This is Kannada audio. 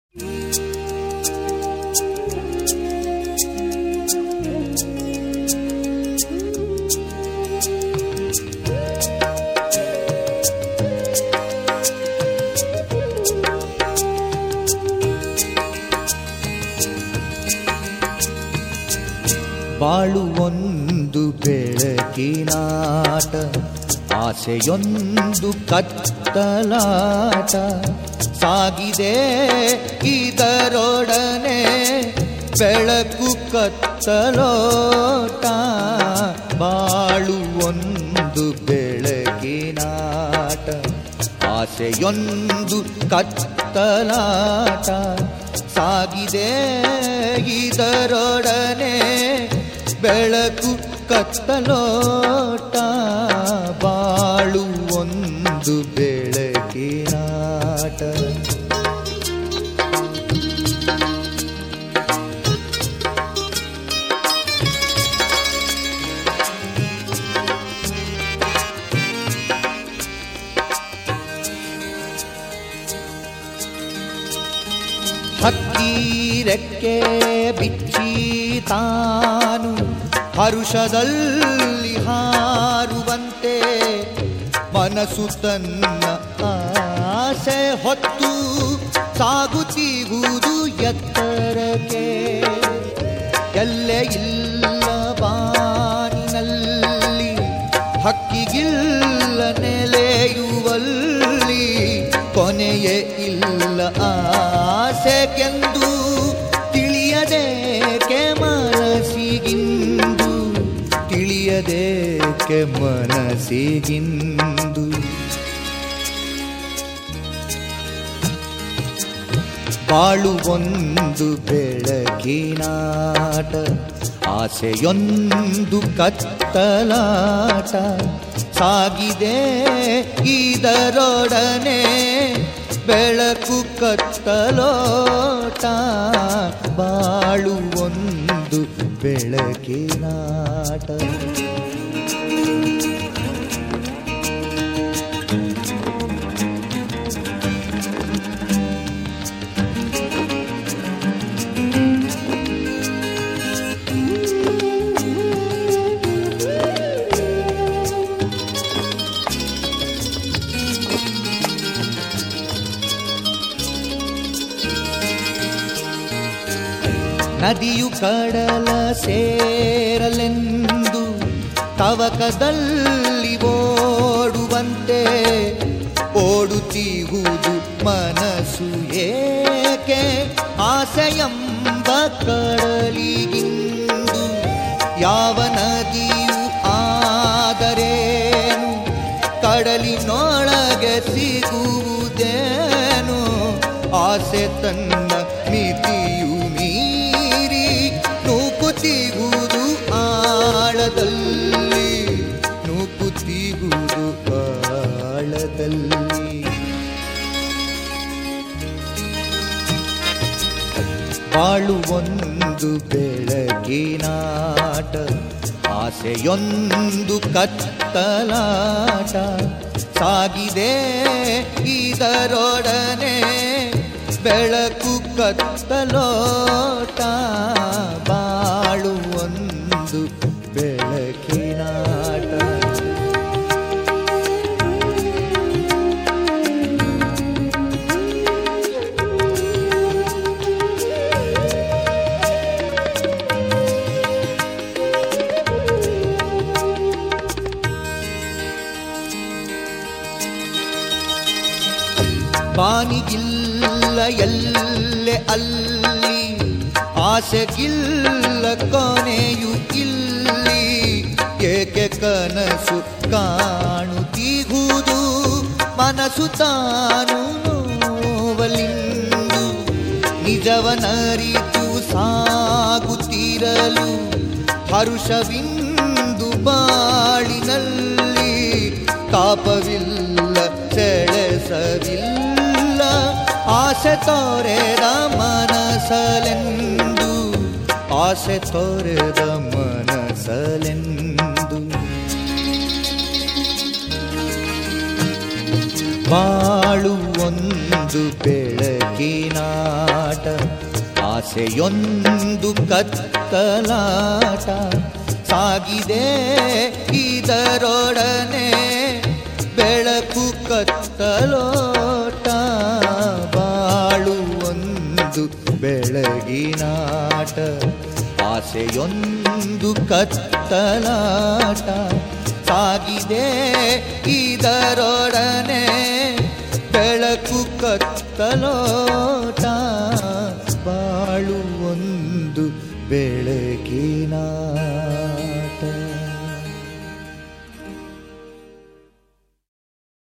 ಬಾಳು ಒಂದು ಬೆಳಕಿನಾಟ, ಆಸೆಯೊಂದು ಕತ್ತಲಾಟ, ಸಾಗಿದೆ ಇದರೊಡನೆ ಬೆಳಕು ಕತ್ತಲೋಟ. ಬಾಳು ಒಂದು ಬೆಳಕಿನಾಟ, ಆಸೆಯೊಂದು ಕತ್ತಲಾಟ, ಸಾಗಿದೆ ಇದರೊಡನೆ ಬೆಳಕು ಕತ್ತಲೋಟ. ಬಾಳು ಒಂದು ಬೆಳಕಿನಾಟ. ಹಕ್ಕಿರೆಕ್ಕೆ ಬಿಚ್ಚಿ ತಾನು ಹರುಷದಲ್ಲಿ ಹಾರುವಂತೆ, ಮನಸ್ಸು ತನ್ನ ಆಸೆ ಹೊತ್ತು ಸಾಗುತ್ತಿರುವುದು ಎತ್ತರಕ್ಕೆ. ಎಲ್ಲೇ ಇಲ್ಲ ಬಾನಿನಲ್ಲಿ, ಹಕ್ಕಿಗಿಲ್ಲ ನೆಲೆಯುವಲ್ಲಿ, ಕೊನೆಯೇ ಇಲ್ಲ ಆಸೆಗೆಂದು ತಿಳಿಯದೇಕೆ ಮನಸ್ಸಿಗಿಂದು, ತಿಳಿಯದೇಕೆ ಮನಸ್ಸಿಗಿಂದು. ಬಾಳು ಒಂದು ಬೆಳಕಿನಾಟ, ಆಸೆಯೊಂದು ಕತ್ತಲಾಟ, ಸಾಗಿದೆ ಇದರೊಡನೆ ಬೆಳಕು ಕತ್ತಲೋಟ. ಬಾಳು ಒಂದು ಬೆಳಕಿನಾಟ. ನದಿಯು ಕಡಲ ಸೇರಲೆಂದು ತವಕದಲ್ಲಿ ಓಡುವಂತೆ, ಓಡುತ್ತಿರುವುದು ಮನಸ್ಸು ಏಕೆ ಆಸೆಯೆಂಬ ಕಡಲಿಗಿಂದು. ಯಾವ ನದಿಯು ಆದರೇನು, ಕಡಲಿನೊಳಗೆ ಸಿಗುವುದೇನು. ಆಸೆ ತನ್ನ ಮಿತಿಯು ಮೀರಿ ನೂಕುತ್ತಿರುವುದು ಆಳದಲ್ಲಿ, ನೂಕುತ್ತಿರುವುದು ಆಳದಲ್ಲಿ. ಬಾಳು ಒಂದು ಬೆಳಕಿನಾಟ, ಆಸೆಯೊಂದು ಕತ್ತಲಾಟ, ಸಾಗಿದೆ ಇದರೊಡನೆ ಬೆಳಕು ಕತ್ತಲೋಟ. ಬಾಳು ಒಂದು ಬೆಳಕಿನಾಟ. ಬಾನಿಗಿಲ್ಲ ಎಲ್ಲೆ ಅಲ್ಲಿ, ಆಸೆಗಿಲ್ಲ ಕೊನೆಯು ಇಲ್ಲಿ. ಏಕೆ ಕನಸು ಕಾಣುತ್ತಿರುವುದು ಮನಸ್ಸು ತಾನು ನೋವಲಿಂದು. ನಿಜವನರಿತು ಸಾಗುತ್ತಿರಲು ಹರುಷವಿಂದು ಬಾಳಿನಲ್ಲಿ. ತಾಪವಿಲ್ಲ ಸೆಳೆಸವಿಲ್ಲ, ಆಸೆ ತೋರೆದ ಮನಸಲೆಂದು, ಆಸೆ ತೋರೆದ ಮನಸಲೆಂದು. ಬಾಳು ಒಂದು ಬೆಳಕಿನಾಟ, ಆಸೆಯೊಂದು ಕತ್ತಲಾಟ ಸಾಗಿದೆ ಇದರೊಡನೆ ಬೆಳಕು ಕತ್ತಲೋಟ ಬಾಳು ಒಂದು ಬೆಳಗಿನಾಟ ಆಸೆಯೊಂದು ಕತ್ತಲಾಟ ಸಾಗಿದೆ ಇದರೊಡನೆ ಬೆಳಕು ಕತ್ತಲೋಟ ಬಾಳು ಒಂದು ಬೆಳಗಿನಾಟ.